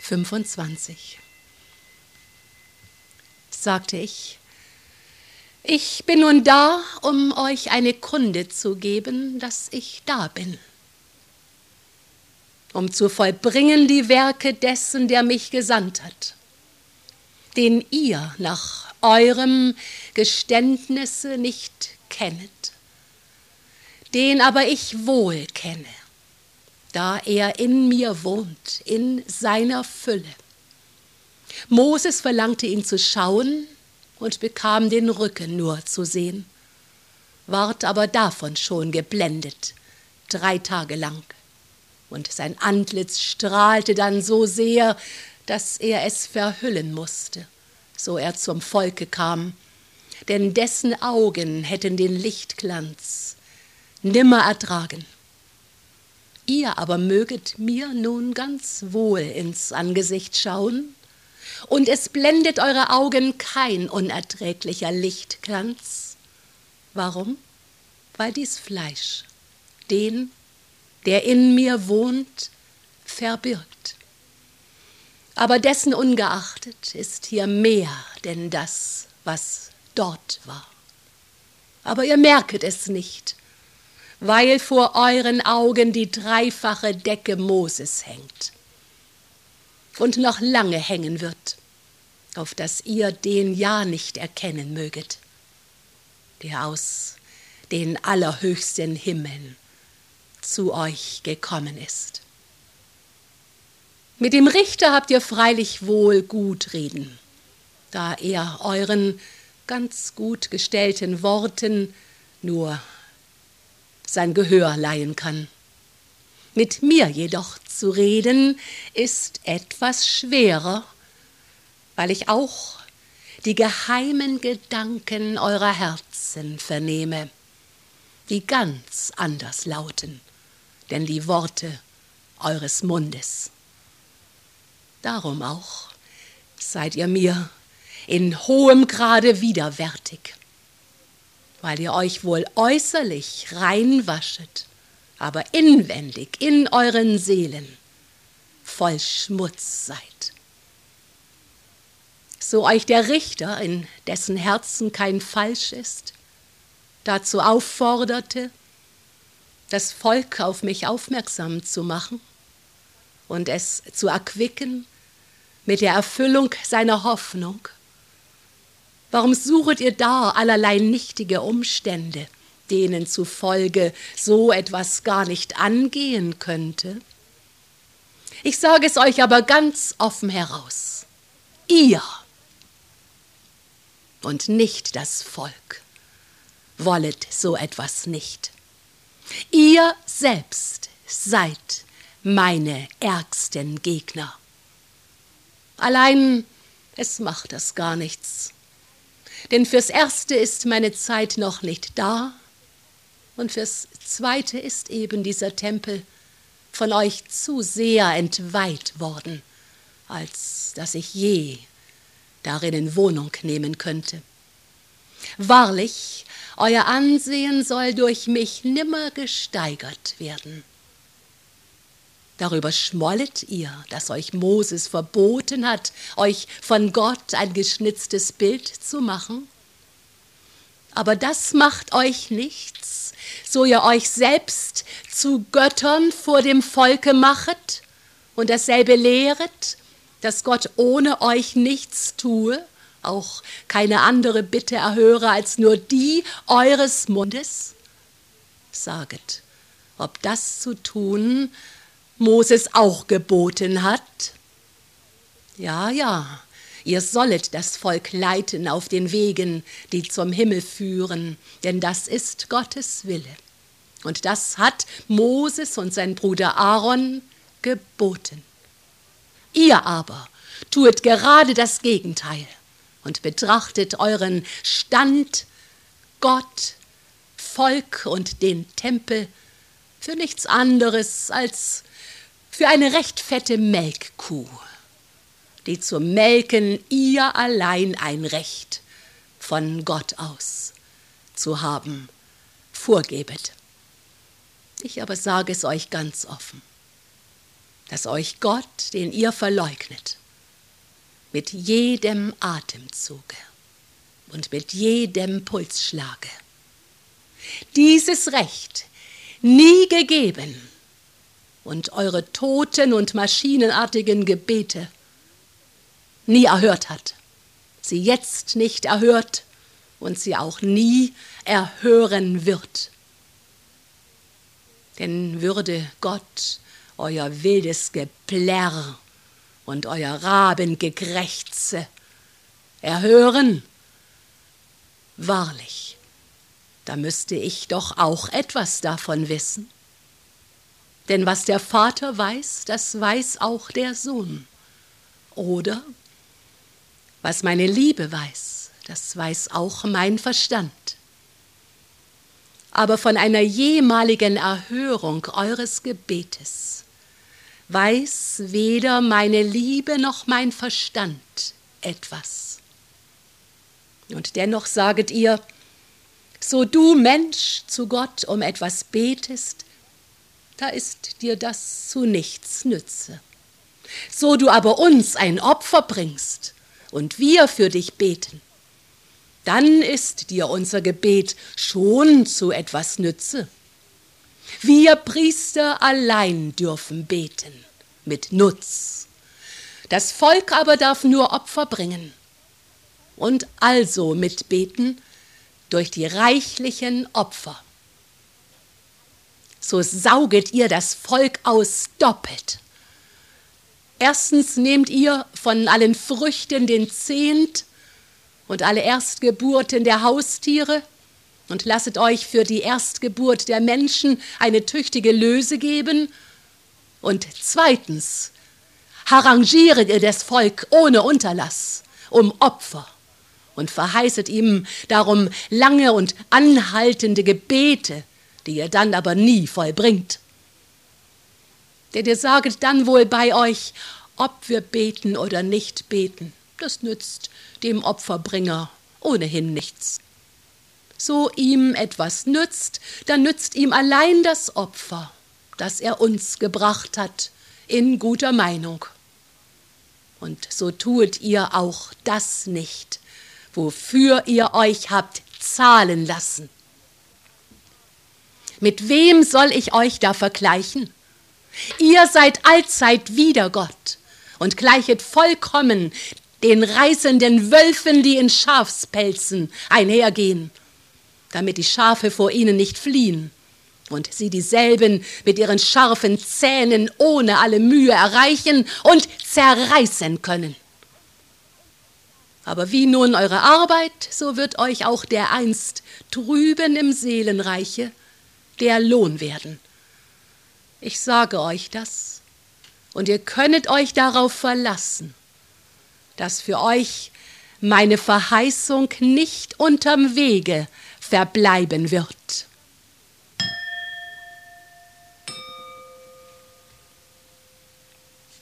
25. Sagte ich, ich bin nun da, um euch eine Kunde zu geben, dass ich da bin, um zu vollbringen die Werke dessen, der mich gesandt hat, den ihr nach eurem Geständnisse nicht kennet, den aber ich wohl kenne, da er in mir wohnt, in seiner Fülle. Moses verlangte ihn zu schauen und bekam den Rücken nur zu sehen, ward aber davon schon geblendet, 3 Tage lang. Und sein Antlitz strahlte dann so sehr, dass er es verhüllen musste, so er zum Volke kam, denn dessen Augen hätten den Lichtglanz nimmer ertragen. Ihr aber möget mir nun ganz wohl ins Angesicht schauen, und es blendet eure Augen kein unerträglicher Lichtglanz. Warum? Weil dies Fleisch den, der in mir wohnt, verbirgt. Aber dessen ungeachtet ist hier mehr denn das, was dort war. Aber ihr merket es nicht, weil vor euren Augen die dreifache Decke Moses hängt und noch lange hängen wird, auf dass ihr den ja nicht erkennen möget, der aus den allerhöchsten Himmeln zu euch gekommen ist. Mit dem Richter habt ihr freilich wohl gut reden, da er euren ganz gut gestellten Worten nur sein Gehör leihen kann. Mit mir jedoch zu reden ist etwas schwerer, weil ich auch die geheimen Gedanken eurer Herzen vernehme, die ganz anders lauten, denn die Worte eures Mundes. Darum auch seid ihr mir in hohem Grade widerwärtig, weil ihr euch wohl äußerlich reinwaschet, aber inwendig in euren Seelen voll Schmutz seid. So euch der Richter, in dessen Herzen kein Falsch ist, dazu aufforderte, das Volk auf mich aufmerksam zu machen und es zu erquicken mit der Erfüllung seiner Hoffnung. Warum suchet ihr da allerlei nichtige Umstände, denen zufolge so etwas gar nicht angehen könnte? Ich sage es euch aber ganz offen heraus. Ihr und nicht das Volk wollet so etwas nicht. Ihr selbst seid meine ärgsten Gegner. Allein es macht das gar nichts, denn fürs Erste ist meine Zeit noch nicht da und fürs Zweite ist eben dieser Tempel von euch zu sehr entweiht worden, als dass ich je darinnen Wohnung nehmen könnte. Wahrlich, euer Ansehen soll durch mich nimmer gesteigert werden. Darüber schmollet ihr, dass euch Moses verboten hat, euch von Gott ein geschnitztes Bild zu machen? Aber das macht euch nichts, so ihr euch selbst zu Göttern vor dem Volke machet und dasselbe lehret, dass Gott ohne euch nichts tue, auch keine andere Bitte erhöre als nur die eures Mundes? Saget, ob das zu tun Moses auch geboten hat? Ja, ihr sollet das Volk leiten auf den Wegen, die zum Himmel führen, denn das ist Gottes Wille. Und das hat Moses und sein Bruder Aaron geboten. Ihr aber tuet gerade das Gegenteil und betrachtet euren Stand, Gott, Volk und den Tempel für nichts anderes als für eine recht fette Melkkuh, die zu melken ihr allein ein Recht von Gott aus zu haben vorgebet. Ich aber sage es euch ganz offen. dass euch Gott, den ihr verleugnet, mit jedem Atemzuge und mit jedem Pulsschlage dieses Recht nie gegeben und eure toten und maschinenartigen Gebete nie erhört hat, sie jetzt nicht erhört und sie auch nie erhören wird. Denn würde Gott euer wildes Geplärr und euer Rabengekrächze erhören, wahrlich, da müsste ich doch auch etwas davon wissen. Denn was der Vater weiß, das weiß auch der Sohn. Oder was meine Liebe weiß, das weiß auch mein Verstand. Aber von einer jemaligen Erhörung eures Gebetes weiß weder meine Liebe noch mein Verstand etwas. Und dennoch saget ihr, so du Mensch zu Gott um etwas betest, da ist dir das zu nichts nütze. So du aber uns ein Opfer bringst und wir für dich beten, dann ist dir unser Gebet schon zu etwas nütze. Wir Priester allein dürfen beten, mit Nutz. Das Volk aber darf nur Opfer bringen und also mitbeten durch die reichlichen Opfer. So sauget ihr das Volk aus doppelt. Erstens nehmt ihr von allen Früchten den Zehnt und alle Erstgeburten der Haustiere und lasset euch für die Erstgeburt der Menschen eine tüchtige Löse geben. Und zweitens harangieret ihr das Volk ohne Unterlass um Opfer und verheißet ihm darum lange und anhaltende Gebete, die ihr dann aber nie vollbringt. Denn ihr saget dann wohl bei euch, ob wir beten oder nicht beten. Das nützt dem Opferbringer ohnehin nichts. So ihm etwas nützt, dann nützt ihm allein das Opfer, das er uns gebracht hat, in guter Meinung. Und so tuet ihr auch das nicht, wofür ihr euch habt zahlen lassen. Mit wem soll ich euch da vergleichen? Ihr seid allzeit wider Gott und gleichet vollkommen den reißenden Wölfen, die in Schafspelzen einhergehen, damit die Schafe vor ihnen nicht fliehen und sie dieselben mit ihren scharfen Zähnen ohne alle Mühe erreichen und zerreißen können. Aber wie nun eure Arbeit, so wird euch auch dereinst drüben im Seelenreiche der Lohn werden. Ich sage euch das, und ihr könnet euch darauf verlassen, dass für euch meine Verheißung nicht unterm Wege verbleiben wird.